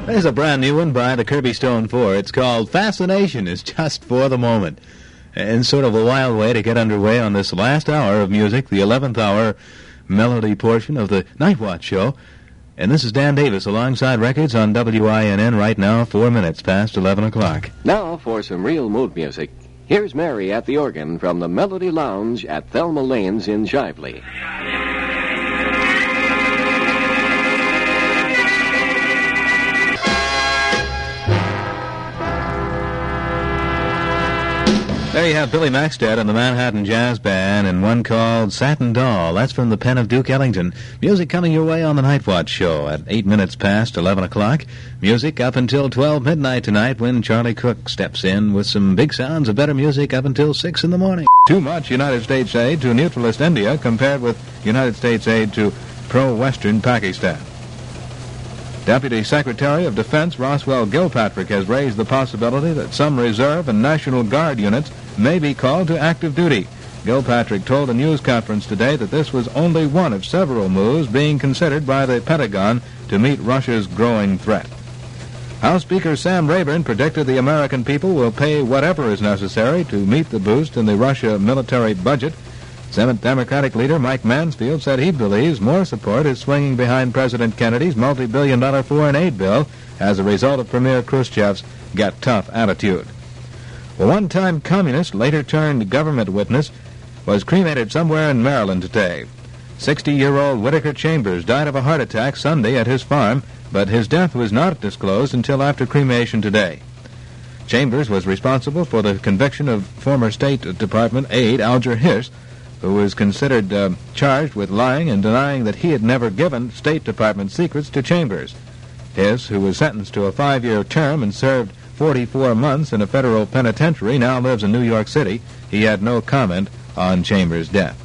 There's a brand new one by the Kirby Stone 4. It's called Fascination is Just for the Moment. And sort of a wild way to get underway on this last hour of music, the 11th hour melody portion of the Night Watch show. And this is Dan Davis alongside Records on WINN right now, 4 minutes past 11 o'clock. Now for some real mood music. Here's Mary at the organ from the Melody Lounge at Thelma Lanes in Shively. There you have Billy Maxted and the Manhattan Jazz Band and one called Satin Doll. That's from the pen of Duke Ellington. Music coming your way on the Night Watch show at 8 minutes past 11 o'clock. Music up until 12 midnight tonight when Charlie Cook steps in with some big sounds of better music up until 6 in the morning. Too much United States aid to neutralist India compared with United States aid to pro-Western Pakistan. Deputy Secretary of Defense Roswell Gilpatrick has raised the possibility that some Reserve and National Guard units may be called to active duty. Gilpatrick told a news conference today that this was only one of several moves being considered by the Pentagon to meet Russia's growing threat. House Speaker Sam Rayburn predicted the American people will pay whatever is necessary to meet the boost in the Russia military budget. Senate Democratic leader Mike Mansfield said he believes more support is swinging behind President Kennedy's multi-billion-dollar foreign aid bill as a result of Premier Khrushchev's get tough attitude. A one-time communist, later turned government witness, was cremated somewhere in Maryland today. 60-year-old Whitaker Chambers died of a heart attack Sunday at his farm, but his death was not disclosed until after cremation today. Chambers was responsible for the conviction of former State Department aide Alger Hiss, who was considered charged with lying and denying that he had never given State Department secrets to Chambers. Hiss, who was sentenced to a 5-year term and served 44 months in a federal penitentiary, now lives in New York City. He had no comment on Chambers' death.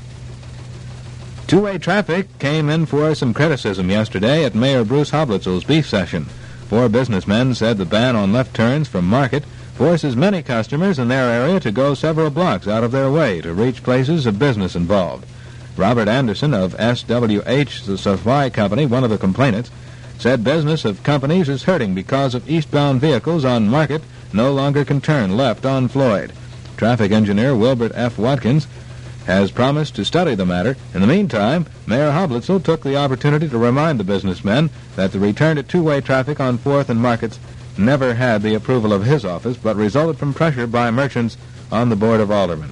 Two-way traffic came in for some criticism yesterday at Mayor Bruce Hoblitzell's beef session. 4 businessmen said the ban on left turns from Market forces many customers in their area to go several blocks out of their way to reach places of business involved. Robert Anderson of SWH, the Supply Company, one of the complainants, said business of companies is hurting because of eastbound vehicles on Market no longer can turn left on Floyd. Traffic engineer Wilbert F. Watkins has promised to study the matter. In the meantime, Mayor Hoblitzell took the opportunity to remind the businessmen that the return to two-way traffic on 4th and Markets never had the approval of his office, but resulted from pressure by merchants on the Board of Aldermen.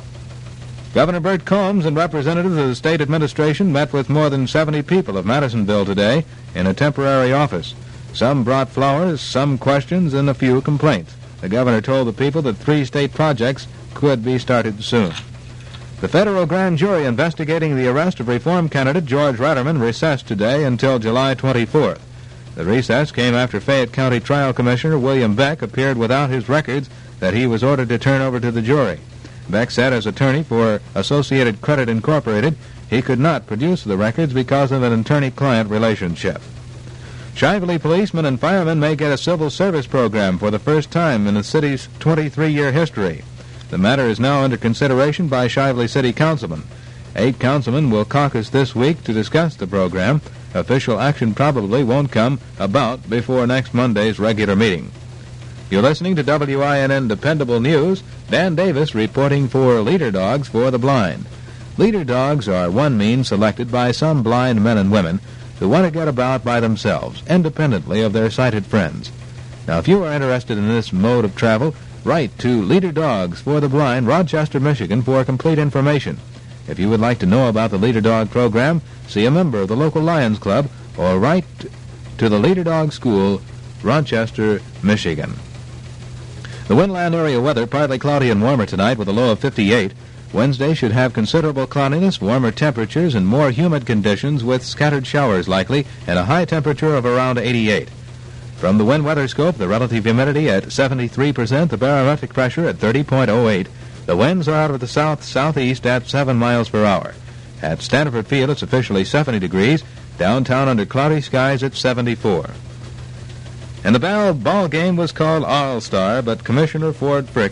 Governor Bert Combs and representatives of the state administration met with more than 70 people of Madisonville today in a temporary office. Some brought flowers, some questions, and a few complaints. The governor told the people that 3 state projects could be started soon. The federal grand jury investigating the arrest of reform candidate George Retterman recessed today until July 24th. The recess came after Fayette County Trial Commissioner William Beck appeared without his records that he was ordered to turn over to the jury. Beck said as attorney for Associated Credit Incorporated, he could not produce the records because of an attorney-client relationship. Shively policemen and firemen may get a civil service program for the first time in the city's 23-year history. The matter is now under consideration by Shively City councilmen. 8 councilmen will caucus this week to discuss the program. Official action probably won't come about before next Monday's regular meeting. You're listening to WINN Dependable News. Dan Davis reporting for Leader Dogs for the Blind. Leader dogs are one means selected by some blind men and women who want to get about by themselves, independently of their sighted friends. Now, if you are interested in this mode of travel, write to Leader Dogs for the Blind, Rochester, Michigan, for complete information. If you would like to know about the Leader Dog program, see a member of the local Lions Club or write to the Leader Dog School, Rochester, Michigan. The Winland area weather, partly cloudy and warmer tonight with a low of 58. Wednesday should have considerable cloudiness, warmer temperatures, and more humid conditions with scattered showers likely and a high temperature of around 88. From the wind weather scope, the relative humidity at 73%, the barometric pressure at 30.08. The winds are out of the south-southeast at 7 miles per hour. At Stanford Field, it's officially 70 degrees. Downtown under cloudy skies at 74. And the ball game was called All-Star, but Commissioner Ford Frick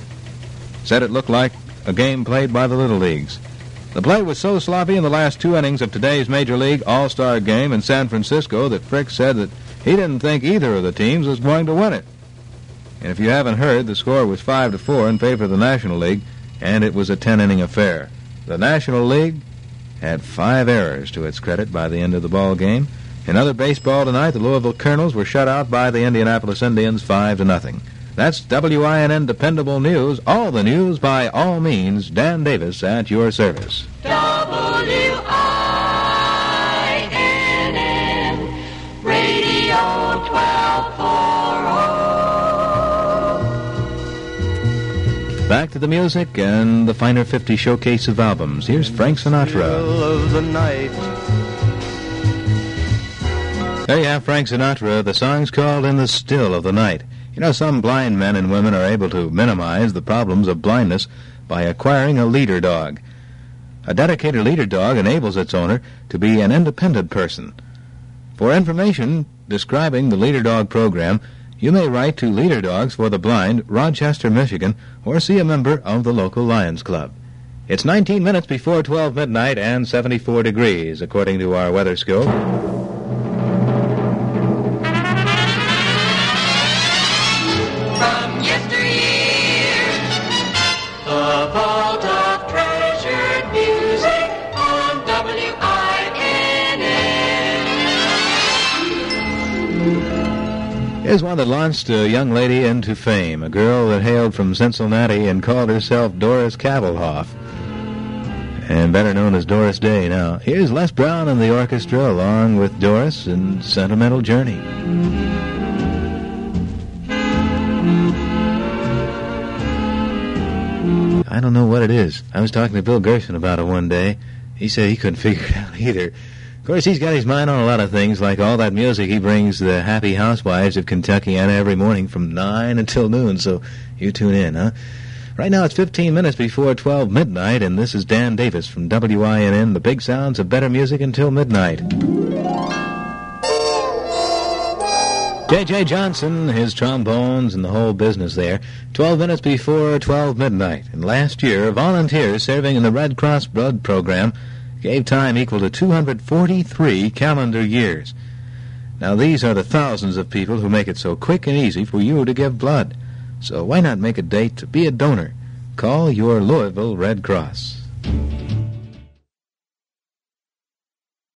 said it looked like a game played by the Little Leagues. The play was so sloppy in the last 2 innings of today's Major League All-Star game in San Francisco that Frick said that He didn't think either of the teams was going to win it. And if you haven't heard, the score was 5-4 in favor of the National League, and it was a 10-inning affair. The National League had 5 errors to its credit by the end of the ball game. In other baseball tonight, the Louisville Colonels were shut out by the Indianapolis Indians 5-0. That's WINN Dependable News. All the news by all means. Dan Davis at your service. WINN Radio 1240. Back to the music and the Finer 50 showcase of albums. Here's Frank Sinatra. Of the night. There you have Frank Sinatra. The song's called In the Still of the Night. You know, some blind men and women are able to minimize the problems of blindness by acquiring a leader dog. A dedicated leader dog enables its owner to be an independent person. For information describing the Leader Dog program, you may write to Leader Dogs for the Blind, Rochester, Michigan, or see a member of the local Lions Club. It's 19 minutes before 12 midnight and 74 degrees, according to our weather scope. Here's one that launched a young lady into fame, a girl that hailed from Cincinnati and called herself Doris Kavelhoff, and better known as Doris Day now. Here's Les Brown and the orchestra along with Doris in Sentimental Journey. I don't know what it is. I was talking to Bill Gerson about it one day. He said he couldn't figure it out either. Of course, he's got his mind on a lot of things, like all that music he brings the happy housewives of Kentuckiana every morning from 9 until noon, so you tune in, huh? Right now it's 15 minutes before 12 midnight, and this is Dan Davis from WINN, the big sounds of better music until midnight. J.J. Johnson, his trombones, and the whole business there. 12 minutes before 12 midnight. And last year, volunteers serving in the Red Cross Blood Program gave time equal to 243 calendar years. Now, these are the thousands of people who make it so quick and easy for you to give blood. So why not make a date to be a donor? Call your Louisville Red Cross.